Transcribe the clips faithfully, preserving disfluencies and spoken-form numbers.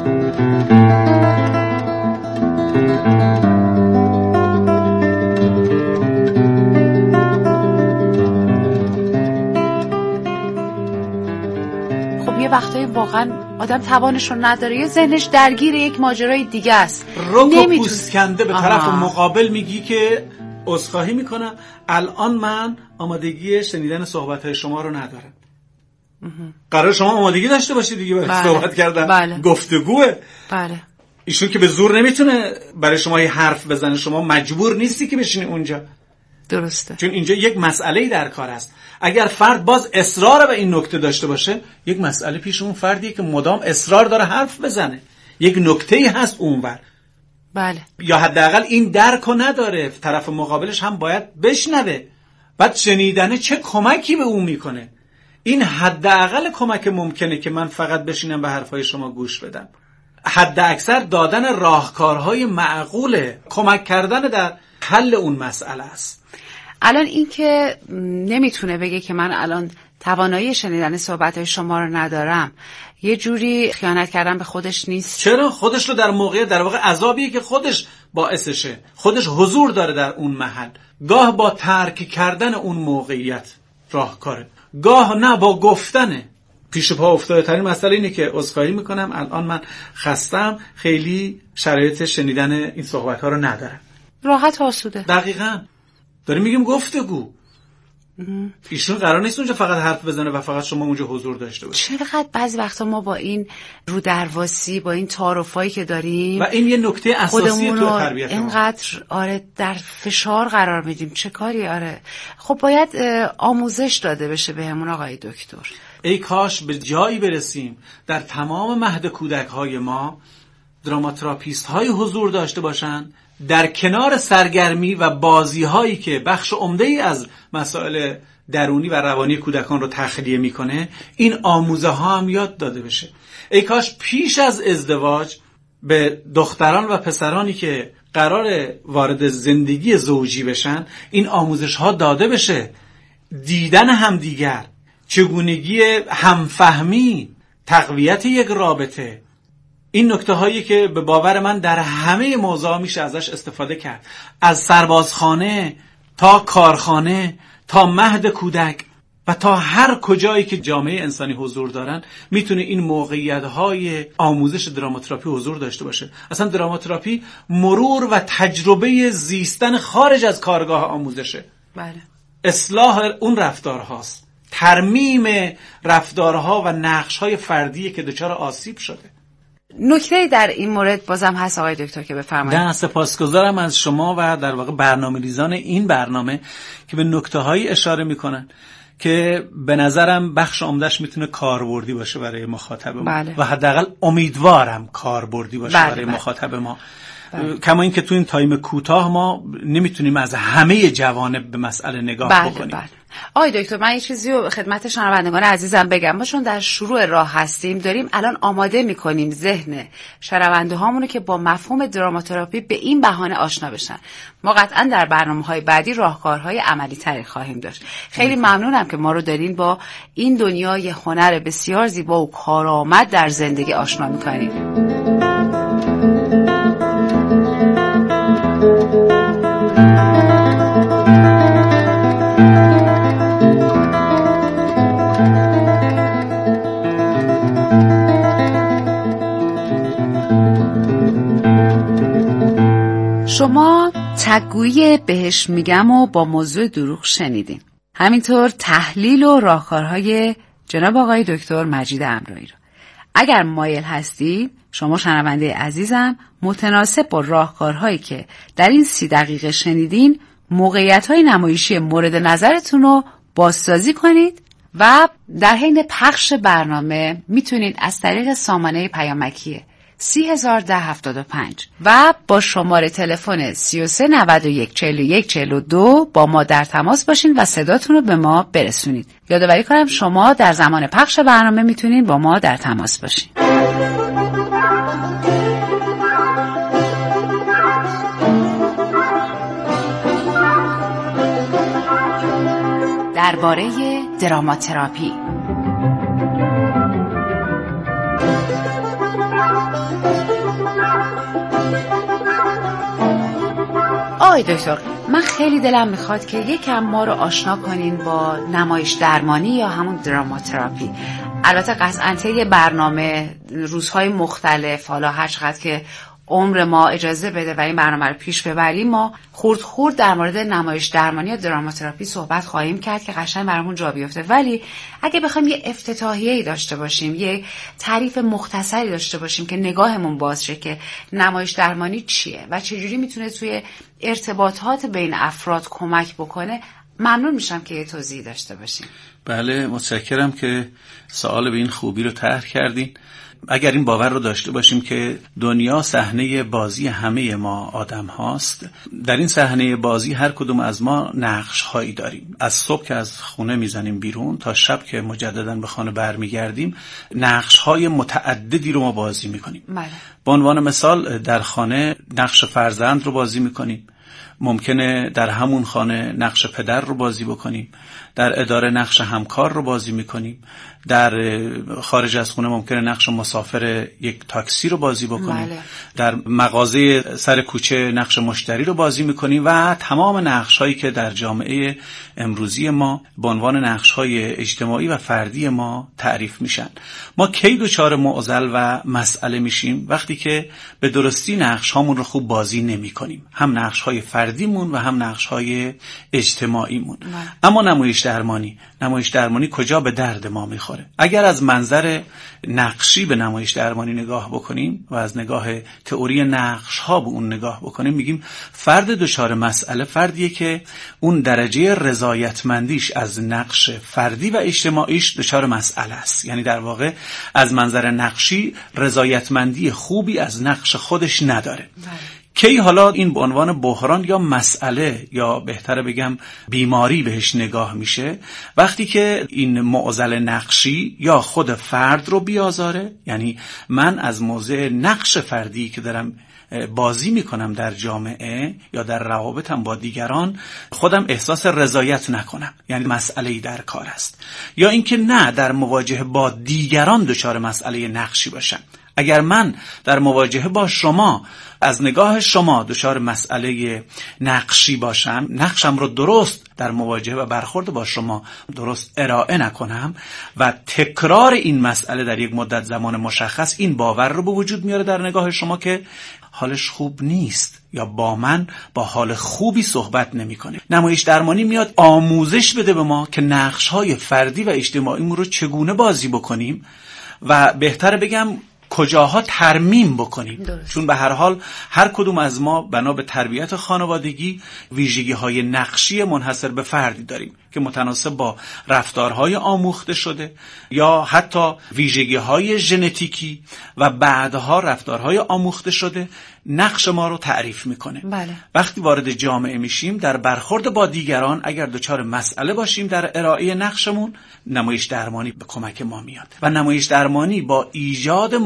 وقتایی واقعا آدم توانش رو نداره یا ذهنش درگیر یک ماجرای دیگه است، رک و پوست کنده به طرف مقابل میگی که عذرخواهی میکنم الان من آمادگی شنیدن صحبت‌های شما رو ندارم. قرار شما آمادگی داشته باشید دیگه برای بله. صحبت کردن. بله. گفتگوه. بله. ایشون که به زور نمیتونه برای شما یه حرف بزنه، شما مجبور نیستی که بشینی اونجا. درسته. چون اینجا یک مسئله‌ای در کار است. اگر فرد باز اصرار به این نکته داشته باشه، یک مسئله پیش اون فردیه که مدام اصرار داره حرف بزنه. یک نکته‌ای هست اونور. بله. یا حداقل این درکو نداره، طرف مقابلش هم باید بشنوه. بعد شنیدنه چه کمکی به اون میکنه؟ این حداقل کمک ممکنه که من فقط بشینم به حرفای شما گوش بدم. حد اکثر دادن راهکارهای معقوله، کمک کردن در حل اون مسئله است. الان این که نمیتونه بگه که من الان توانایی شنیدن صحبت‌های شما رو ندارم، یه جوری خیانت کردن به خودش نیست؟ چرا؟ خودش رو در موقع در واقع عذابیه که خودش باعثشه، خودش حضور داره در اون محل. گاه با ترک کردن اون موقعیت راهکاره، گاه نه با گفتنه. پیش پا افتاده ترین مسئله اینه که عذرخواهی میکنم الان من خستم، خیلی شرایط شنیدن این صحبت‌ها رو ندارم. راحت آسوده. دقیقاً. داریم میگیم گفتگو. ایشون قرار نیست اونجا فقط حرف بزنه و فقط شما اونجا حضور داشته باشید. چقدر بعضی وقتا ما با این رو درواسی، با این تعارفایی که داریم و این یه نکته اساسی تو تربیت ما، اینقدر آره در فشار قرار میدیم. چه کاری؟ آره خب باید آموزش داده بشه بهمون آقای دکتر. ای کاش به جایی برسیم در تمام مهد کودک‌های ما دراماتراپیست های حضور داشته باشن، در کنار سرگرمی و بازی هایی که بخش عمده ای از مسائل درونی و روانی کودکان رو تخلیه میکنه، این آموزه ها هم یاد داده بشه. ای کاش پیش از ازدواج به دختران و پسرانی که قرار وارد زندگی زوجی بشن این آموزش ها داده بشه. دیدن همدیگر، چگونگی همفهمی، تقویت یک رابطه، این نکته هایی که به باور من در همه موضوع میشه ازش استفاده کرد. از سربازخانه تا کارخانه تا مهد کودک و تا هر کجایی که جامعه انسانی حضور دارن میتونه این موقعیت های آموزش دراماتراپی حضور داشته باشه. اصلا دراماتراپی مرور و تجربه زیستن خارج از کارگاه آموزشه. بله. اصلاح اون رفتارهاست، ترمیم رفتارها و نقش‌های فردی که دچار آسیب شده. نکته در این مورد بازم هست آقای دکتر که بفرمایید. نه، سپاسگزارم از شما و در واقع برنامه‌ریزان این برنامه که به نکته‌هایی اشاره می‌کنن که به نظرم بخش عمده‌اش میتونه کاربردی باشه برای مخاطب ما. بله. و حداقل امیدوارم کاربردی باشه بله برای بله. مخاطب ما. بله. کما این که تو این تایم کوتاه ما نمیتونیم از همه جوانب به مسئله نگاه بله بکنیم. بله. آقای دکتر من یه چیزی رو خدمت شنوندگان عزیزم بگم. ما چون در شروع راه هستیم داریم الان آماده میکنیم ذهن شنونده هامونو که با مفهوم دراماتراپی به این بهانه آشنا بشن. ما قطعا در برنامه‌های بعدی راهکارهای عملی تری خواهیم داشت. خیلی ممنونم که ما رو دارین با این دنیای هنر بسیار زیبا و کارآمد در زندگی آشنا میکنید. شما تگویی بهش میگم و با موضوع دروغ شنیدین. همینطور تحلیل و راهکارهای جناب آقای دکتر مجید امرایی رو. اگر مایل هستید شما شنونده عزیزم متناسب با راهکارهایی که در این سی دقیقه شنیدین موقعیت‌های نمایشی مورد نظرتون رو بازسازی کنید و در حین پخش برنامه میتونید از طریق سامانه پیامکی سی هزار ده هفتاد و پنج و با شماره تلفن سی و سه نود و یک چهل و یک چهل و دو با ما در تماس باشین و صداتون رو به ما برسونید. یادآوری کنم شما در زمان پخش برنامه میتونید با ما در تماس باشین. درباره دراماتراپی آقای دکتر، من خیلی دلم میخواد که یکم ما رو آشنا کنین با نمایش درمانی یا همون دراماتراپی. البته قطعاً طی برنامه روزهای مختلف، حالا هر چقدر که عمر ما اجازه بده و این برنامه رو پیش ببریم، ما خورد خورد در مورد نمایش درمانی یا دراماتراپی صحبت خواهیم کرد که قشنگ برامون جا بیفته. ولی اگه بخوایم یه افتتاحیه‌ای داشته باشیم، یه تعریف مختصری داشته باشیم که نگاهمون باز شه که نمایش درمانی چیه و چجوری میتونه توی ارتباطات بین افراد کمک بکنه، ممنون میشم که یه توضیح داشته باشیم. بله، متشکرم که سوال به این خوبی رو طرح کردین. اگر این باور رو داشته باشیم که دنیا صحنه بازی همه ما آدم هاست، در این صحنه بازی هر کدوم از ما نقش هایی داریم. از صبح که از خونه میزنیم بیرون تا شب که مجددا به خانه برمیگردیم، نقش های متعددی رو ما بازی میکنیم. به عنوان مثال در خانه نقش فرزند رو بازی میکنیم، ممکنه در همون خانه نقش پدر رو بازی بکنیم، در اداره نقش همکار رو بازی میکنیم، در خارج از خونه ممکنه نقش مسافر یک تاکسی رو بازی بکنیم، بله. در مغازه سر کوچه نقش مشتری رو بازی میکنیم و تمام نقش هایی که در جامعه امروزی ما به عنوان نقش های اجتماعی و فردی ما تعریف میشن. ما کی دچار معضل و مسئله میشیم؟ وقتی که به درستی نقش هامون رو خوب بازی نمی کنیم، هم نقش های فردیمون و هم نقش های اجتماعیمون. بله. اما نمایش درمانی نمایش درمانی کجا به درد ما میخوره؟ اگر از منظر نقشی به نمایش درمانی نگاه بکنیم و از نگاه تئوری نقش ها به اون نگاه بکنیم، میگیم فرد دچار مسئله فردیه که اون درجه رضایتمندیش از نقش فردی و اجتماعیش دچار مسئله است. یعنی در واقع از منظر نقشی رضایتمندی خوبی از نقش خودش نداره. بله. کی حالا این به عنوان بحران یا مسئله یا بهتره بگم بیماری بهش نگاه میشه؟ وقتی که این معضل نقشی یا خود فرد رو بیازاره، یعنی من از موضع نقش فردی که دارم بازی میکنم در جامعه یا در روابطم با دیگران خودم احساس رضایت نکنم، یعنی مسئله‌ای در کار است. یا اینکه نه، در مواجهه با دیگران دچار مسئله نقشی باشم. اگر من در مواجهه با شما از نگاه شما دچار مسئله نقشی باشم، نقشم رو درست در مواجهه و برخورد با شما درست ارائه نکنم و تکرار این مسئله در یک مدت زمان مشخص این باور رو به وجود میاره در نگاه شما که حالش خوب نیست یا با من با حال خوبی صحبت نمی‌کنه. نمایش درمانی میاد آموزش بده به ما که نقش‌های فردی و اجتماعیمون رو چگونه بازی بکنیم و بهتره بگم کجاها ترمیم بکنیم. درست. چون به هر حال هر کدوم از ما بنا به تربیت خانوادگی ویژگی‌های نقشی منحصر به فردی داریم که متناسب با رفتارهای آموخته شده یا حتی ویژگی‌های ژنتیکی و بعدها رفتارهای آموخته شده نقش ما رو تعریف میکنه. بله. وقتی وارد جامعه میشیم در برخورد با دیگران اگر دچار مسئله باشیم در ارائه نقشمون، نمایش درمانی به کمک ما میاد و نمایش درمانی با ایجاد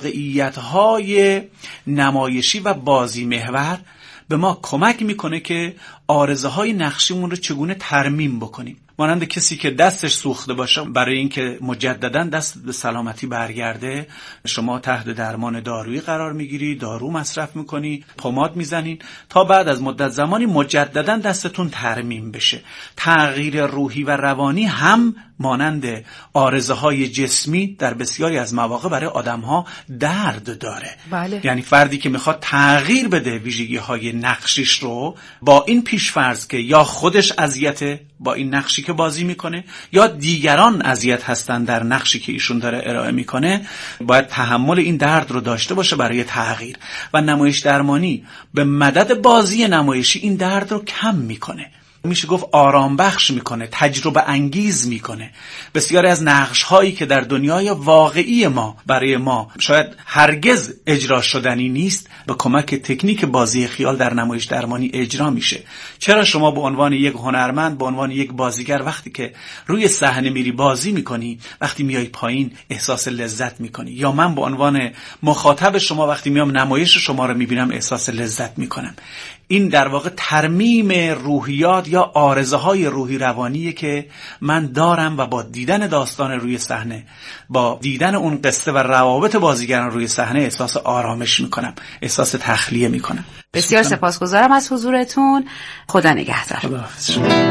موقعیت‌های نمایشی و بازی محور به ما کمک میکنه که آرزوهای نقشیمون رو چگونه ترمیم بکنیم. مانند کسی که دستش سوخته باشه، برای اینکه مجددا دست به سلامتی برگرده شما تحت درمان دارویی قرار میگیری، دارو مصرف میکنی، پماد میزنین تا بعد از مدت زمانی مجددا دستتون ترمیم بشه. تغییر روحی و روانی هم مانند آرزوهای جسمی در بسیاری از مواقع برای آدم‌ها درد داره. بله. یعنی فردی که میخواد تغییر بده ویژگی‌های نقشیش رو با این پیش‌فرض که یا خودش اذیت با این نقشی که بازی میکنه یا دیگران اذیت هستن در نقشی که ایشون داره ارائه میکنه، باید تحمل این درد رو داشته باشه برای تغییر و نمایش درمانی به مدد بازی نمایشی این درد رو کم میکنه. میشه گفت آرام بخش میکنه، تجربه انگیز میکنه. بسیاری از نقش هایی که در دنیای واقعی ما برای ما شاید هرگز اجرا شدنی نیست، به کمک تکنیک بازی خیال در نمایش درمانی اجرا میشه. چرا شما به عنوان یک هنرمند، به عنوان یک بازیگر وقتی که روی صحنه میری بازی میکنی، وقتی میای پایین احساس لذت میکنی؟ یا من به عنوان مخاطب شما وقتی میام نمایش شما رو میبینم احساس لذت میکنم. این در واقع ترمیم روحیات یا عارضه های روحی روانیه که من دارم و با دیدن داستان روی صحنه، با دیدن اون قصه و روابط بازیگران روی صحنه احساس آرامش میکنم، احساس تخلیه میکنم. بسیار سپاسگزارم از حضورتون. خدا نگهدار. خداحافظ.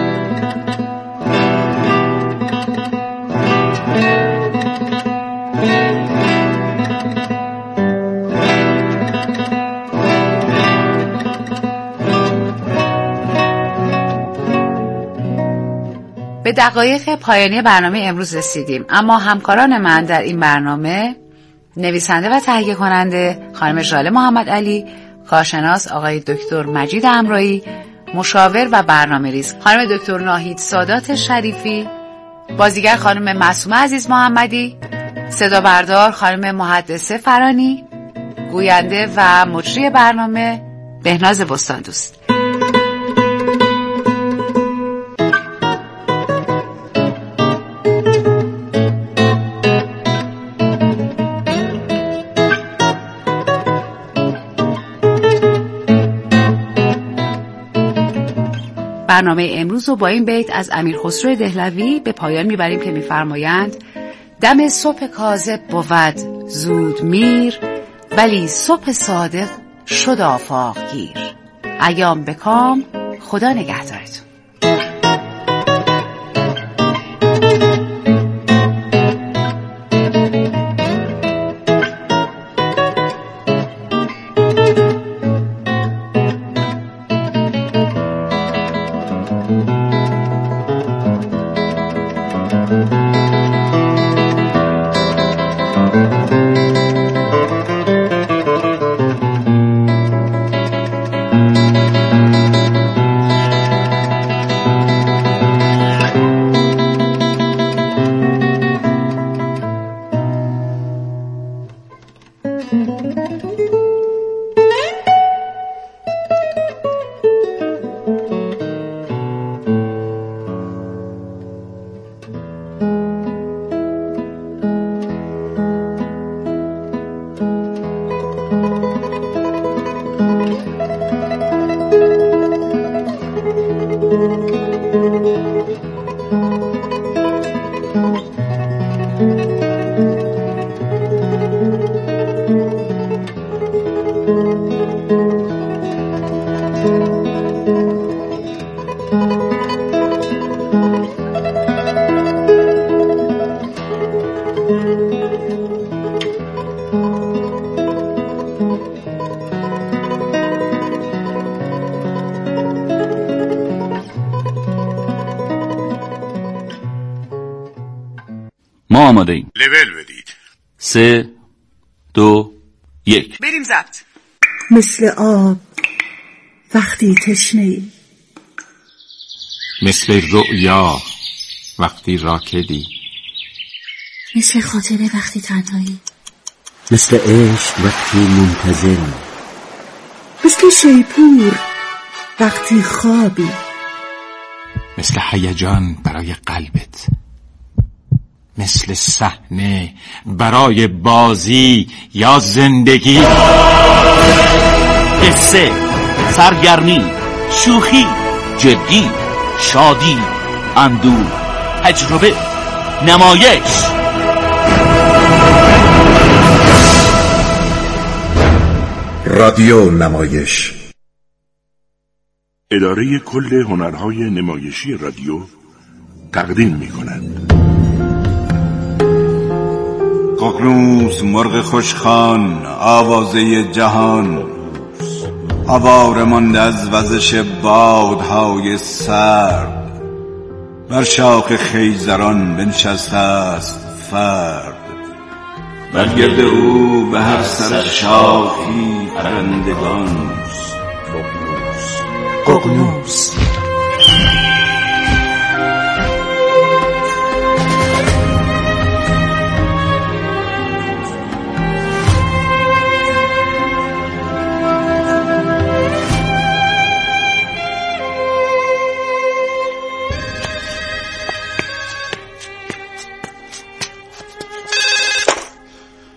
به دقایق پایانی برنامه امروز رسیدیم، اما همکاران من در این برنامه نویسنده و تهیه کننده خانم ژاله محمد علی، کارشناس آقای دکتر مجید امرایی، مشاور و برنامه‌ریز خانم دکتر ناهید سادات شریفی، بازیگر خانم معصومه عزیز محمدی، صدا بردار خانم محدثه فرانی، گوینده و مجری برنامه بهناز بستان دوست. برنامه امروز رو با این بیت از امیر خسرو دهلوی به پایان میبریم که میفرمایند: دم صبح کاذب بود زود میر، ولی صبح صادق شد آفاق گیر. ایام به کام، خدا نگهدارتون. ما آماده ایم. لول بدید. سه دو یک بریم ضبط. مثل آب وقتی تشنه‌ای، مثل رؤیا وقتی راکدی، مثل خاطره وقتی تنهایی، مثل عشق وقتی منتظری، مثل شیپور وقتی خوابی، مثل هیجان برای قلبت، مثل صحنه برای بازی یا زندگی. قصه، سرگرمی، شوخی، جدی، شادی، اندوه، تجربه، نمایش. رادیو نمایش. اداره کل هنرهای نمایشی رادیو تقدیم می‌کند. ققنوس مرغ خوشخوان، آوازه جهان، آواره مانده از وزش بادهای سرد، بر شاخ خیزران بنشسته است فرد، بر گرد او به هر سر شاخی پرندگان. ققنوس ققنوس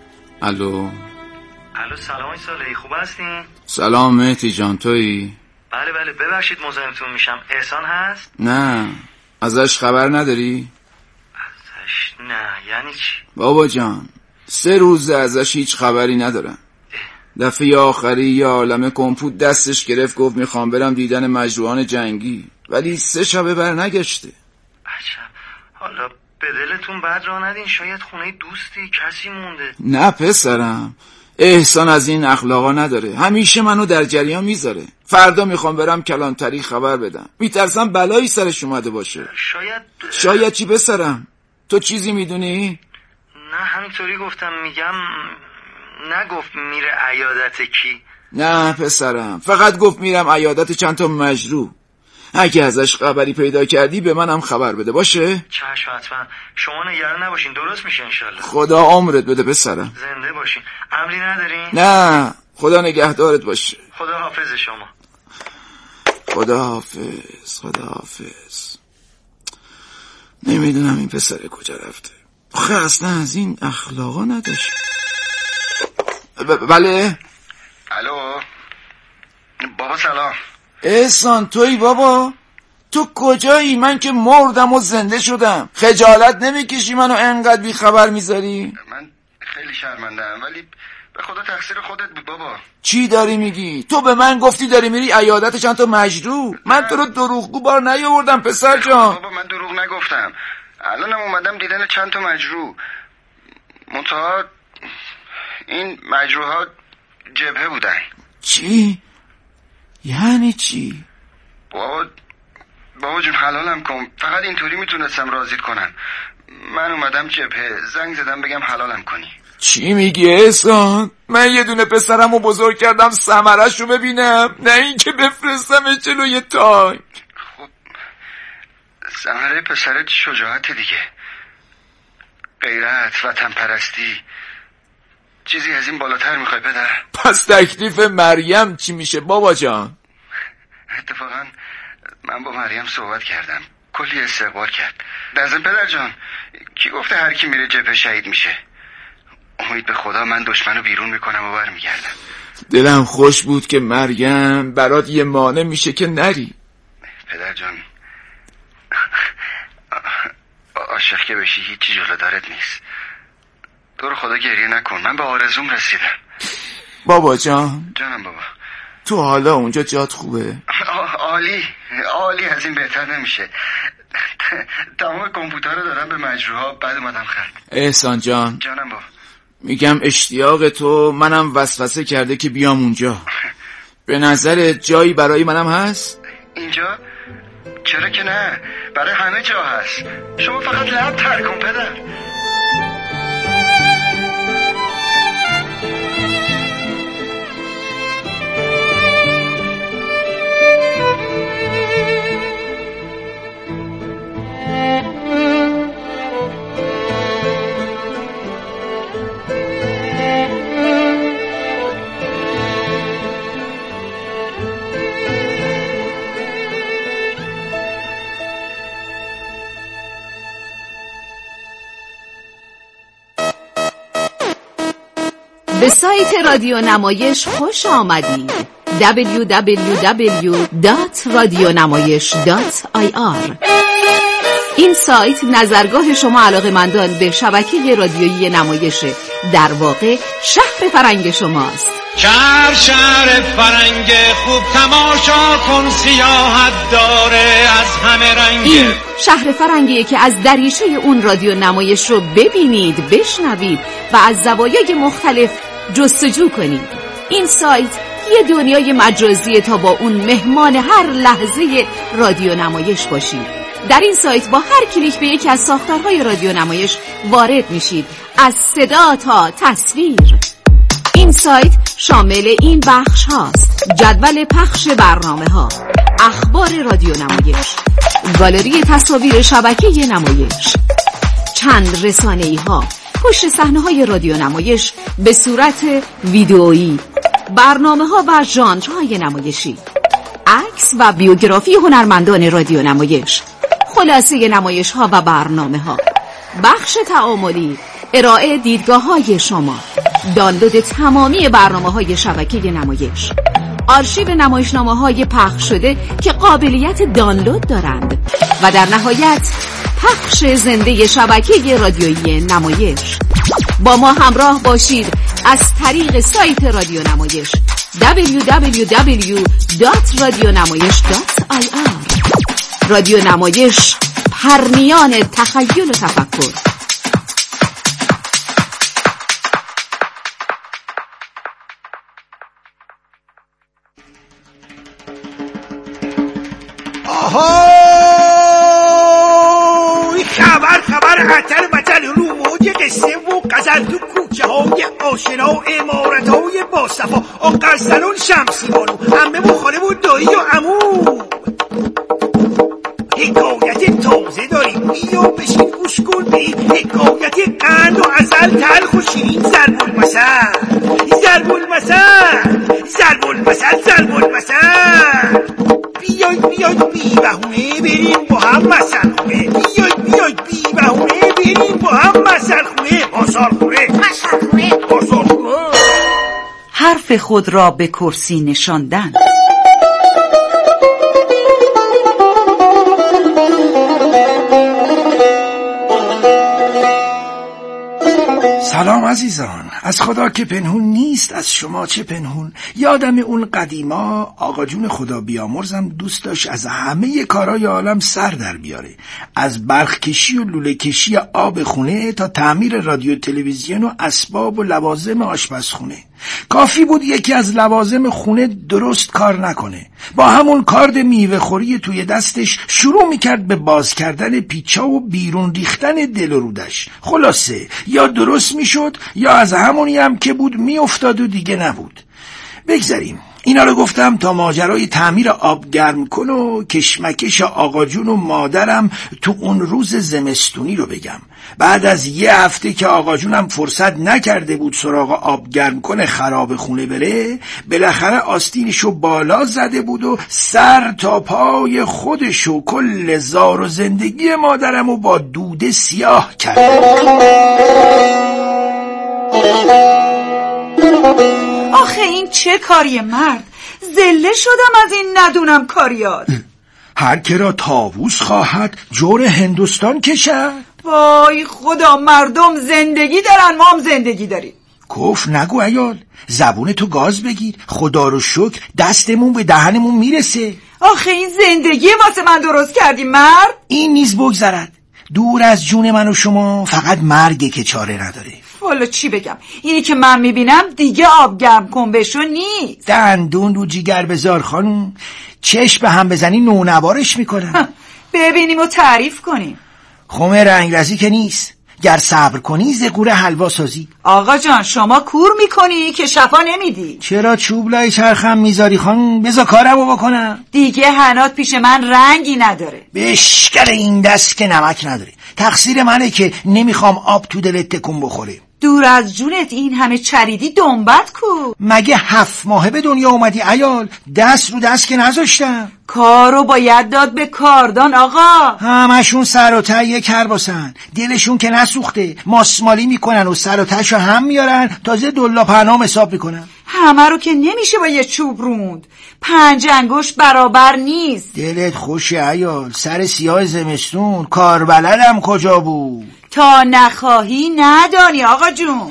الو. الو سلام آقای صالحی، خوب هستین؟ سلام مهدی جان، تویی؟ بله بله ببخشید مزاحمتون میشم. احسان هست؟ نه. ازش خبر نداری؟ ازش نه یعنی چی؟ بابا جان سه روز ازش هیچ خبری ندارم. دفعه آخری یه عالمه کمپوت دستش گرفت گفت میخوام برم دیدن مجروحان جنگی، ولی سه شبه بر نگشته. عجب. حالا به دلتون بد را ندین، شاید خونه دوستی کسی مونده. نه پسرم، احسان از این اخلاقا نداره، همیشه منو در جریان میذاره. فردا میخوام برم کلانتری خبر بدم، میترسم بلایی سرش اومده باشه. شاید شاید چی پسرم؟ تو چیزی میدونی؟ نه همینطوری گفتم، میگم نگفت میره عیادت کی؟ نه پسرم، فقط گفت میرم عیادت چند تا مجروح. اگه ازش خبری پیدا کردی به منم خبر بده باشه؟ چشم حتما. شما نگران نباشین، درست میشه انشالله. خدا عمرت بده پسرم. زنده باشین. امری ندارین؟ نه خدا نگهدارت باشه. خدا حافظ شما. خدا حافظ. خدا حافظ. نمیدونم این پسر کجا رفته. آخه اصلا از این اخلاقا نداشت. ب- بله الو بابا سلام. احسان تویی بابا؟ تو کجایی؟ من که مردم و زنده شدم. خجالت نمیکشی منو انقدر بی خبر میذاری؟ من خیلی شرمندم ولی به خدا تقصیر خودت بود بابا. چی داری میگی؟ تو به من گفتی داری میری عیادت چند تا مجروح. من تو رو دروغگو بار نیاوردم پسر جان. بابا من دروغ نگفتم، الانم اومدم دیدن چند تا مجروح. منتها این مجروح ها جبهه بودن. چی؟ یعنی چی؟ بابا بابا جون حلالم کن، فقط اینطوری میتونستم راضیت کنم. من اومدم جبهه، زنگ زدم بگم حلالم کنی. چی میگی احسان؟ من یه دونه پسرمو بزرگ کردم ثمرش رو ببینم، نه اینکه بفرستم جلوی تانک. خب ثمره پسرت شجاعت دیگه، غیرت، وطن پرستی. چیزی از این بالاتر میخوای پدر؟ پس تکلیف مریم چی میشه بابا جان؟ اتفاقا من با مریم صحبت کردم، کلی استقبال کرد. در ضمن پدر جان کی گفته هر کی میره جبهه شهید میشه؟ امید به خدا من دشمنو بیرون میکنم و برمیگردم. دلم خوش بود که مریم برات یه مانع میشه که نری. پدر جان عاشق که بشی هیچی جلو دارت نیست. تو رو خدا گریه نکن، من به آرزوم رسیدم. بابا جان جانم بابا. تو حالا اونجا جات خوبه؟ عالی عالی، از این بهتر نمیشه. تمام کامپیوتر رو دارم به مجروحا بعد اومدم خرد. احسان جان جانم بابا. میگم اشتیاق تو منم وسوسه کرده که بیام اونجا. به نظر جایی برای منم هست؟ اینجا؟ چرا که نه، برای همه جا هست. شما فقط لب تر کن پدر. به سایت رادیو نمایش خوش آمدید. دبلیو دبلیو دبلیو دات رادیونمایش دات آی آر. این سایت نظرگاه شما علاقه‌مندان به شبکه رادیویی نمایشه، در واقع شهر فرنگ شماست. شهر شهر فرنگ خوب تماشا کن، سیاحت داره از همه رنگ. این شهر فرنگیه که از دریچه اون رادیو نمایش رو ببینید، بشنوید و از زوایای مختلف جستجو کنید. این سایت یه دنیای مجازیه تا با اون مهمان هر لحظه رادیو نمایش باشید. در این سایت با هر کلیک به یکی از ساختارهای رادیو نمایش وارد میشید، از صدا تا تصویر. این سایت شامل این بخش هاست: جدول پخش برنامه ها، اخبار رادیو نمایش، گالری تصاویر شبکه نمایش، چند رسانه‌ای ها، پشت صحنه های رادیو نمایش به صورت ویدئویی، برنامه ها و ژانرهای نمایشی، عکس و بیوگرافی هنرمندان رادیو نمایش، خلاصه نمایش ها و برنامه ها، بخش تعاملی، ارائه دیدگاه های شما، دانلود تمامی برنامه های شبکه نمایش، آرشیو نمایشنامه‌های پخش شده که قابلیت دانلود دارند و در نهایت پخش زنده شبکه رادیویی نمایش. با ما همراه باشید از طریق سایت رادیو نمایش دبلیو دبلیو دبلیو دات رادیونمایش دات آی آر. رادیو نمایش، پرنیان تخیل و تفکر. آهای خبر خبر عطر بطل رو موج قصه و غزل تو کوچه های آشنا و امارت های باصفا آقرسلون شمسی بانو همه و خاله و دایی و عمو حکایت تازه داریم بیا بشین گوش کن بی حکایت قند و ازل تلخ و شیرین ضرب المثل ضرب المثل ضرب المثل ضرب المثل بیاید بیاید بی بهونه بریم با هم مثل خونه بیاید بیاید بی بهونه بریم با هم مثل خونه آثار خونه مثل خونه آثار خونه. حرف خود را به کرسی نشاندن. سلام عزیزان، از خدا که پنهون نیست از شما چه پنهون. یادم اون قدیما آقا جون خدا بیامرزم دوست داشت از همه کارهای عالم سر در بیاره، از برق کشی و لوله کشی آب خونه تا تعمیر رادیو تلویزیون و اسباب و لوازم آشپزخونه. کافی بود یکی از لوازم خونه درست کار نکنه، با همون کارد میوه خوری توی دستش شروع میکرد به باز کردن پیچا و بیرون ریختن دل و رودش. خلاصه یا درست میشد یا از همونی هم که بود میافتاد و دیگه نبود. بگذاریم اینا رو گفتم تا ماجرای تعمیر آب گرم کن و کشمکش آقا جون و مادرم تو اون روز زمستونی رو بگم. بعد از یه هفته که آقا جونم فرصت نکرده بود سراغ آب گرم کن خراب خونه بره، بالاخره آستینشو بالا زده بود و سر تا پای خودشو کل زار و زندگی مادرمو با دوده سیاه کرد. آخه این چه کاریه مرد؟ زله شدم از این ندونم کاریات. هر که را طاووس خواهد جور هندوستان کشد. وای خدا، مردم زندگی دارن، ما هم زندگی داریم. کف نگو عیال، زبون تو گاز بگیر. خدا رو شکر دستمون به دهنمون میرسه. آخه این زندگی واسه من درست کردی مرد؟ این نیز بگذرد، دور از جون من و شما فقط مرگه که چاره نداره. والا چی بگم، اینی که من میبینم دیگه آب گرم کن بشو نیست. دندون رو جیگر بذار خانم، چشم به هم بزنی نونوارش میکنن. ببینیم و تعریف کنیم. خمه رنگرزی که نیست، گر صبر کنی زگور حلوا سازی. آقا جان شما کور میکنی که شفا نمیدی. چرا چوب لای چرخم میذاری خانم؟ بذار کارمو بکنم. دیگه هنات پیش من رنگی نداره. بشکل این دست که نمک نداره. تقصیر منه که نمیخوام آب تو دلت تکون بخوره. دور از جونت این همه چریدی دنبت کو. مگه هفت ماهه به دنیا اومدی عیال؟ دست رو دست که نذاشتم. کارو باید داد به کاردان آقا. همشون سر و ته یک کرباسن، دلشون که نسوخته ماسمالی میکنن و سر و تهشو هم میارن، تازه دلا پنام حساب میکنن. همه رو که نمیشه با یه چوب روند، پنج انگشت برابر نیست. دلت خوشه عیال، سر سیاه زمستون کار بلدم کجا بود؟ تا نخواهی ندانی آقا جون.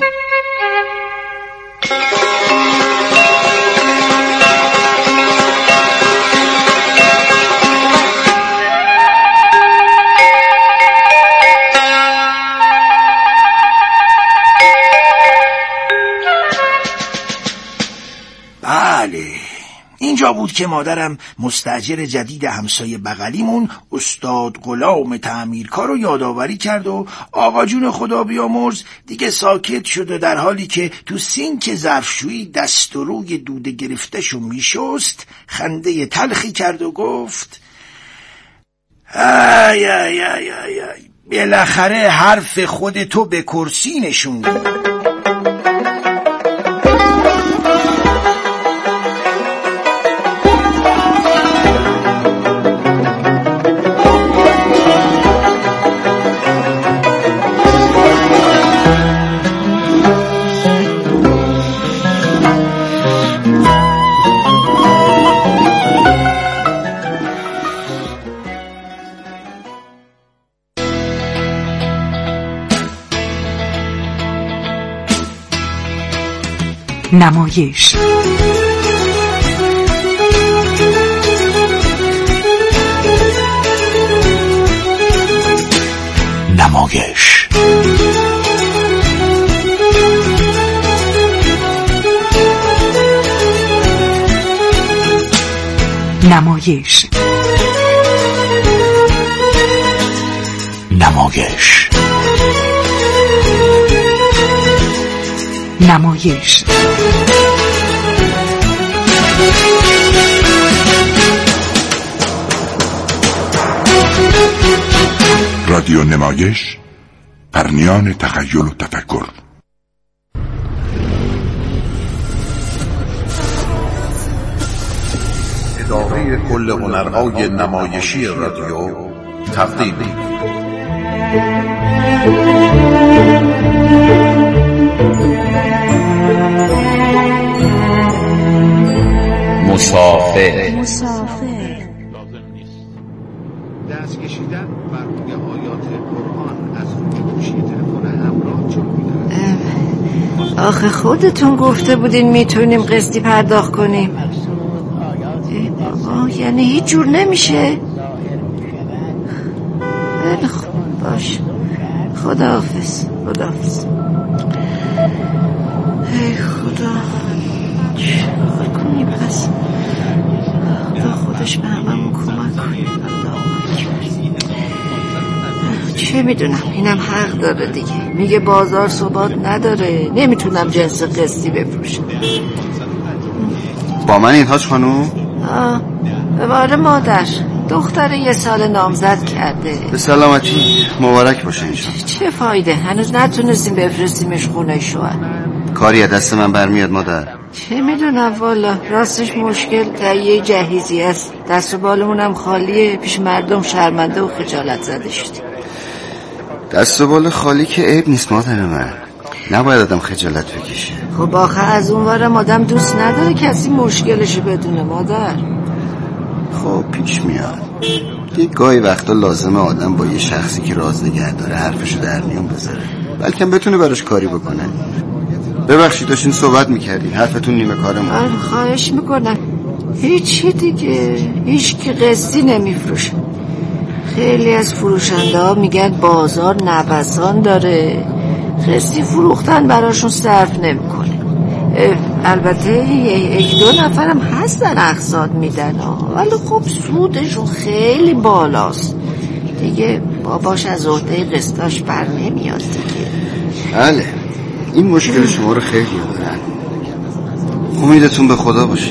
بله اینجا بود که مادرم مستاجر جدید همسایه بغلیمون استاد غلام تعمیرکار رو یادآوری کرد و آقا جون خدا بیامرز دیگه ساکت شد و در حالی که تو سینک ظرفشویی دست و روی دوده گرفتشو میشست خنده تلخی کرد و گفت ای ای ای ای ای بالاخره حرف خودتو به کرسی نشوندی. نمایش. نمایش نمایش نمایش نمایش رادیو نمایش، پرنیان تخیل و تفکر. اداره کل هنرهای نمایشی رادیو تقدیم مسافر. مسافر دست کشیدن بر روی آیات قرآن از روی گوشی تلفن همراه چه می‌دارد؟ آخه خودتون گفته بودین میتونیم قسطی پرداخت کنیم. ای بابا، یعنی هیچ جور نمیشه؟ خیلی خوب، باش. خداحافظ. خداحافظ. ای خدا، چه کنیم پس؟ خدا خودش به هممون کمک کنیم. چه میدونم، اینم حق داره دیگه. میگه بازار ثبات نداره، نمیتونم جنس قسطی بفروشم. با من این حاج خانوم؟ آه بباره مادر، دختر یه سال نامزد کرده. به سلامتی، مبارک باشه انشالله. چه فایده، هنوز نتونستیم بفرستیمش خونه شوهر. کاری از دست من برمیاد مادر؟ چه میدونم والا، راستش مشکل تهیه جهیزی است. دست و بالمونم خالیه، پیش مردم شرمنده و خجالت زده شدیم. دست و بال خالی که عیب نیست مادر من، نباید آدم خجالت بکشه. خب آخه از اونورم آدم دوست نداره کسی مشکلشو بدونه مادر. خب پیش میاد دیگه، گاهی وقتا لازمه آدم با یه شخصی که راز نگه داره حرفشو در میون بذاره، بلکه بتونه براش کاری بکنه. ببخشید داشتین صحبت میکردین، حرفتون نیمه کارمون. آره خواهش میکنم. هیچی دیگه، هیچ که قسطی نمیفروشه. خیلی از فروشنده ها میگن بازار نوسان داره، قسطی فروختن براشون صرف نمیکنه. البته یک دو نفرم هستن اقساط میدن ها، ولی خب سودشون خیلی بالاست دیگه. باباش از عهده قسطاش بر نمیاد دیگه. بله، این مشکل شما رو خیلی دارن. امیدتون به خدا باشه.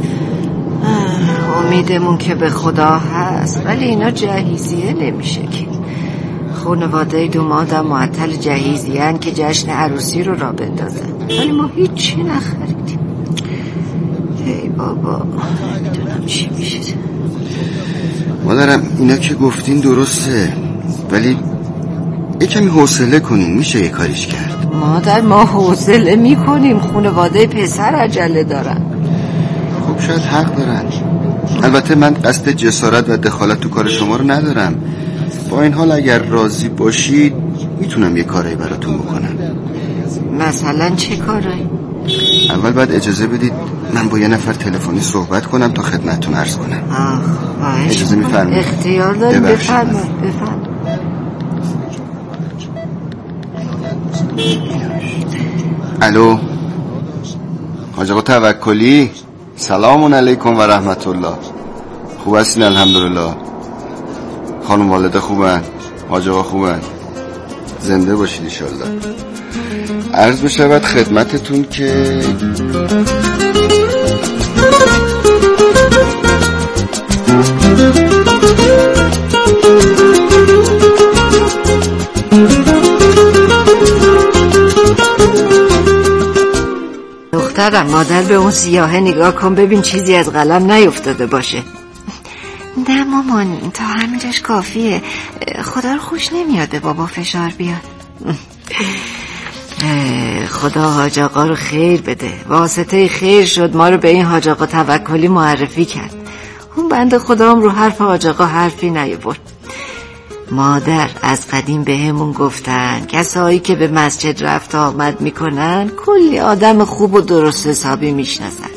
امیدمون که به خدا هست، ولی اینا جهیزیه نمیشه که. خانواده دومادم معطل جهیزیه‌ان که جشن عروسی رو را بندازن، ولی ما هیچی نخریدیم. ای بابا، نمیدونم چی میشه. مادرم اینا که گفتین درسته، ولی یه کمی حوصله کنین، میشه یه کاریش کرد. مادر ما حوصله میکنیم، خانواده پسر عجله دارن. خب شاید حق دارن. البته من قصد جسارت و دخالت تو کار شما رو ندارم. با این حال اگر راضی باشید میتونم یه کاری براتون بکنم. مثلا چه کاری؟ اول باید اجازه بدید من با یه نفر تلفنی صحبت کنم تا خدمتتون عرض کنم. آه اجازه میفرمایید؟ اختیار دارید، بفرمایید. بفرمایید. الو حاج آقا توکلی، سلام علیکم و رحمت الله. خوب هستین؟ الحمدلله. خانم والده خوبن؟ حاج آقا خوبن؟ زنده باشید انشالله. عرض بشود خدمتتون که دخترم، مادر به اون سیاهه نگاه کن ببین چیزی از قلم نیفتاده باشه. نه مامان، تا همینجاش کافیه. خدا رو خوش نمیاد به بابا فشار بیاد. خدا حاج آقا رو خیر بده، واسطه خیر شد ما رو به این حاج آقا توکلی معرفی کرد. اون بنده خدا هم رو حرف حاج آقا حرفی نیاورد. مادر از قدیم به همون گفتن کسایی که به مسجد رفت آمد میکنن کلی آدم خوب و درست حسابی میشناسن.